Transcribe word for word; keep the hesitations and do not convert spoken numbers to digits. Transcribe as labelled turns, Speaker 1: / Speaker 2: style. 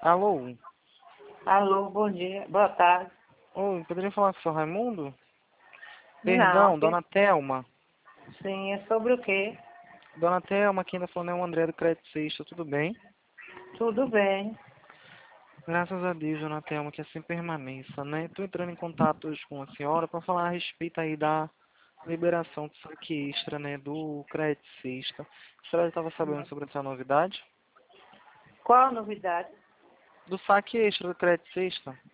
Speaker 1: Alô?
Speaker 2: Alô, bom dia, boa tarde.
Speaker 1: Oi, poderia falar com o senhor Raimundo?
Speaker 2: Não,
Speaker 1: Perdão,
Speaker 2: que-
Speaker 1: dona Thelma.
Speaker 2: sim, é sobre o quê?
Speaker 1: Dona Thelma, quem ainda falando é o André do Crédito Sexta, tudo bem?
Speaker 2: Tudo bem.
Speaker 1: Graças a Deus, dona Thelma, que assim permaneça, né? Estou entrando em contato hoje com a senhora para falar a respeito aí da liberação do saque extra, né, do Crédito Sexta. A senhora estava sabendo sobre essa novidade?
Speaker 2: Qual a novidade?
Speaker 1: Do saque extra do Crédito Sexta?